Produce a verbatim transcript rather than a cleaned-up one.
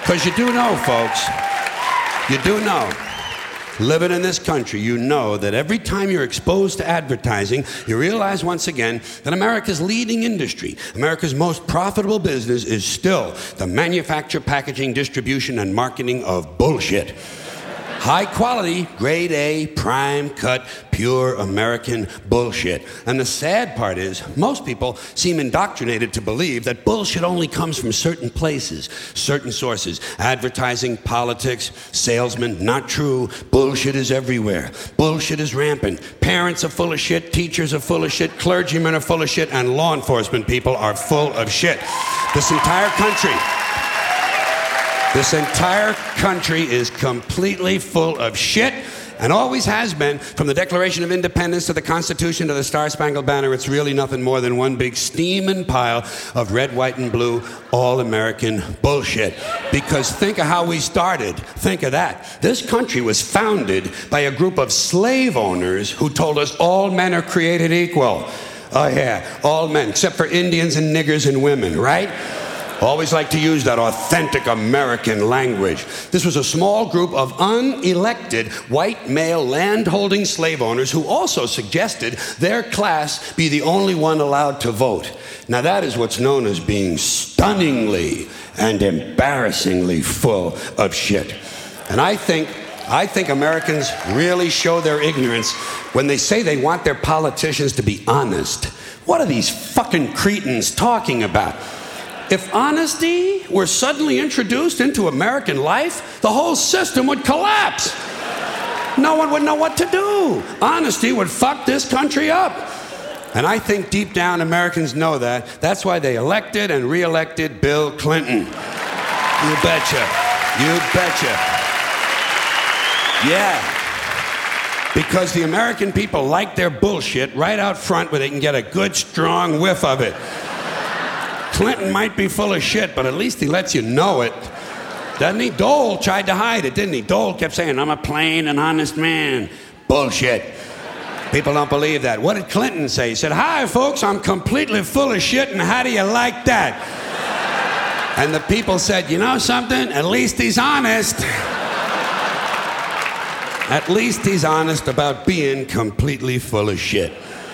Because you do know, folks, you do know, living in this country, you know that every time you're exposed to advertising, you realize once again that America's leading industry, America's most profitable business is still the manufacture, packaging, distribution, and marketing of bullshit. High quality, grade A, prime cut, pure American bullshit. And the sad part is, most people seem indoctrinated to believe that bullshit only comes from certain places, certain sources. Advertising, politics, salesmen, not true. Bullshit is everywhere. Bullshit is rampant. Parents are full of shit, teachers are full of shit, clergymen are full of shit, and law enforcement people are full of shit. This entire country... This entire country is completely full of shit, and always has been. From the Declaration of Independence to the Constitution to the Star-Spangled Banner, it's really nothing more than one big steaming pile of red, white, and blue all-American bullshit. Because think of how we started. Think of that. This country was founded by a group of slave owners who told us all men are created equal. Oh yeah, all men, except for Indians and niggers and women, right? Always like to use that authentic American language. This was a small group of unelected white male land-holding slave owners who also suggested their class be the only one allowed to vote. Now that is what's known as being stunningly and embarrassingly full of shit. And I think, I think Americans really show their ignorance when they say they want their politicians to be honest. What are these fucking cretins talking about? If honesty were suddenly introduced into American life, the whole system would collapse. No one would know what to do. Honesty would fuck this country up. And I think deep down Americans know that. That's why they elected and re-elected Bill Clinton. You betcha. You betcha. Yeah. Because the American people like their bullshit right out front where they can get a good, strong whiff of it. Clinton might be full of shit, but at least he lets you know it. Doesn't he? Dole tried to hide it, didn't he? Dole kept saying, I'm a plain and honest man. Bullshit. People don't believe that. What did Clinton say? He said, hi, folks, I'm completely full of shit, and how do you like that? And the people said, you know something? At least he's honest. At least he's honest about being completely full of shit.